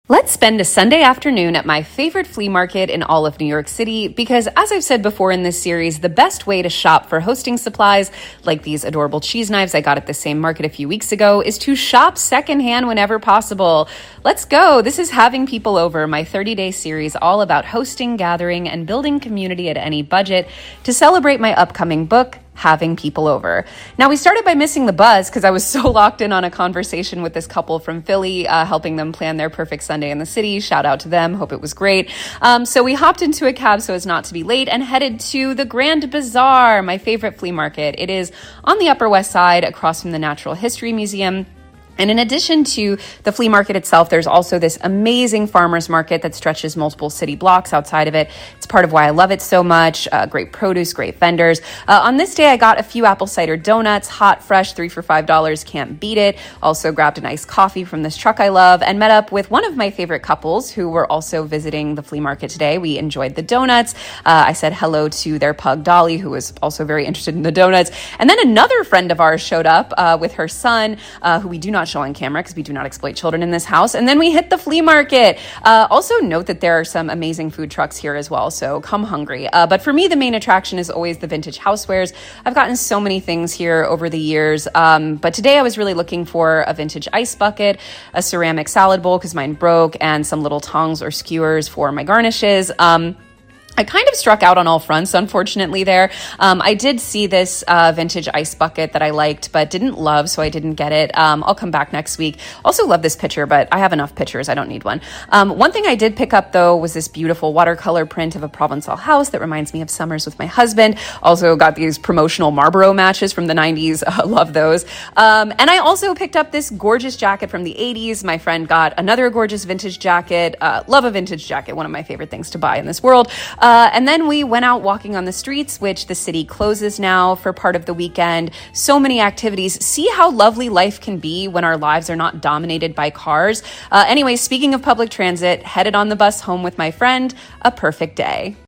Let's spend a Sunday afternoon at my favorite flea market in all of New York City because, as I've said before in this series, the best way to shop for hosting supplies, like these adorable cheese knives I got at the same market a few weeks ago, is to shop secondhand whenever possible. Let's go! This is Having People Over, my 30-day series all about hosting, gathering, and building community at any budget to celebrate my upcoming book, Having People Over. Now, we started by missing the buzz because I was so locked in on a conversation with this couple from Philly, helping them plan their perfect Sunday in the city. Shout out to them. Hope it was great. So we hopped into a cab so as not to be late and headed to the Grand Bazaar, my favorite flea market. It is on the Upper West Side across from the Natural History Museum. And in addition to the flea market itself, there's also this amazing farmers market that stretches multiple city blocks outside of it. It's part of why I love it so much. Great produce, great vendors. On this day, I got a few apple cider donuts, hot, fresh, 3 for $5. Can't beat it. Also grabbed a nice coffee from this truck I love and met up with one of my favorite couples who were also visiting the flea market today. We enjoyed the donuts. I said hello to their pug, Dolly, who was also very interested in the donuts. And then another friend of ours showed up with her son, who we do not show on camera because we do not exploit children in this house. And then we hit the flea market. Also note that there are some amazing food trucks here as well, so come hungry. But for me, the main attraction is always the vintage housewares. I've gotten so many things here over the years, but today I was really looking for a vintage ice bucket, a ceramic salad bowl because mine broke, and some little tongs or skewers for my garnishes. I kind of struck out on all fronts, unfortunately, there. I did see this vintage ice bucket that I liked, but didn't love, so I didn't get it. I'll come back next week. Also love this picture, but I have enough pictures. I don't need one. One thing I did pick up, though, was this beautiful watercolor print of a Provençal house that reminds me of summers with my husband. Also got these promotional Marlboro matches from the 90s. Love those. And I also picked up this gorgeous jacket from the 80s. My friend got another gorgeous vintage jacket. Love a vintage jacket, one of my favorite things to buy in this world. And then we went out walking on the streets, which the city closes now for part of the weekend. So many activities. See how lovely life can be when our lives are not dominated by cars. Anyway, speaking of public transit, headed on the bus home with my friend. A perfect day.